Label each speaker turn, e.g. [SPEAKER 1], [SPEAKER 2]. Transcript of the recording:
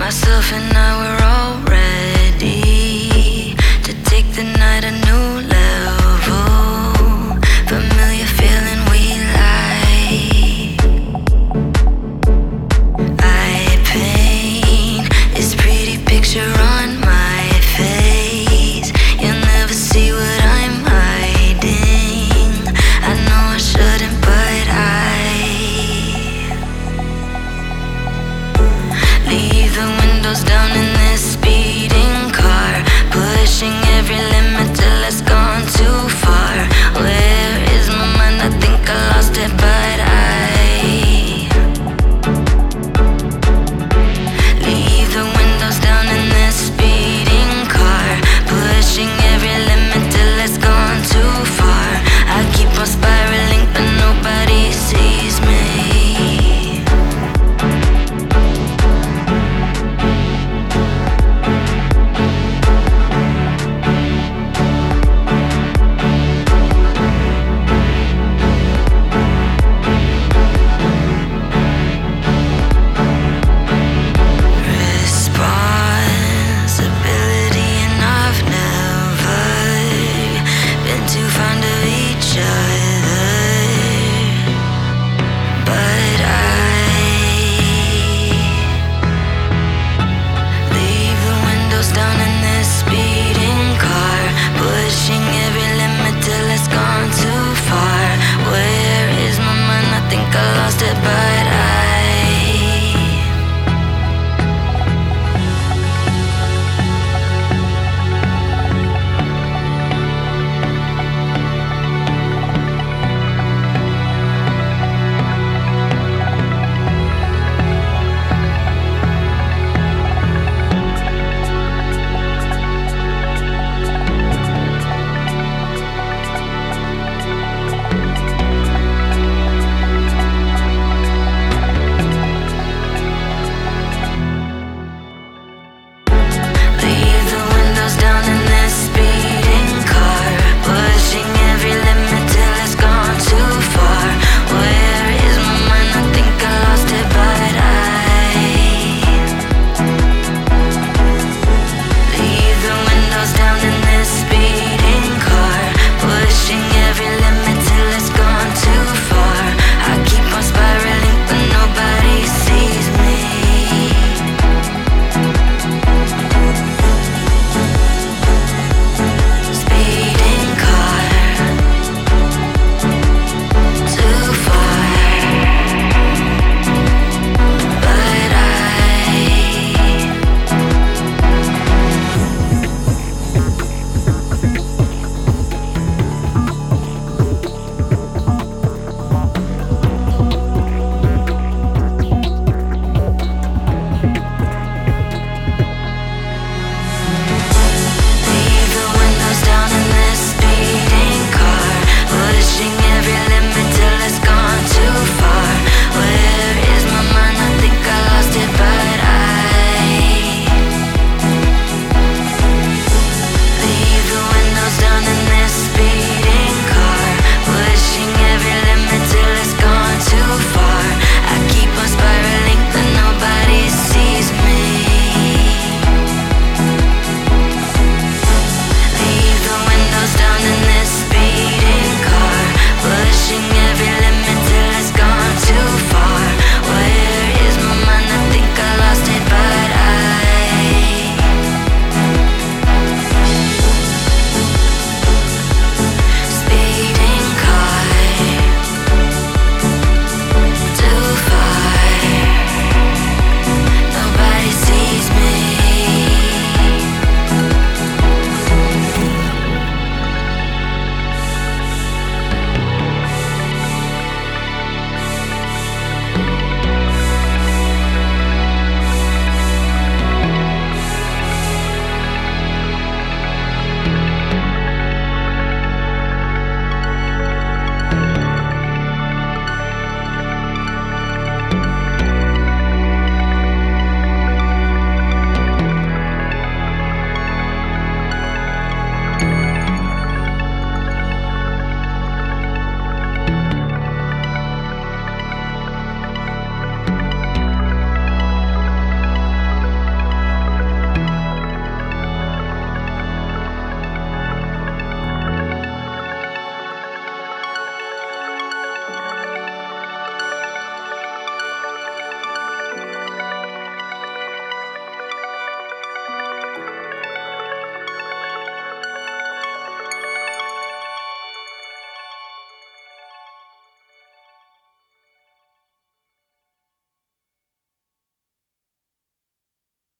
[SPEAKER 1] Myself and I were all ready to take the night a new level. Familiar feeling we like. I paint this pretty picture on my face. You'll never see what I'm hiding. I know I shouldn't, but leave the windows down in this speeding car, pushing every limit till it's gone too far. Where is my mind? I think I lost it, but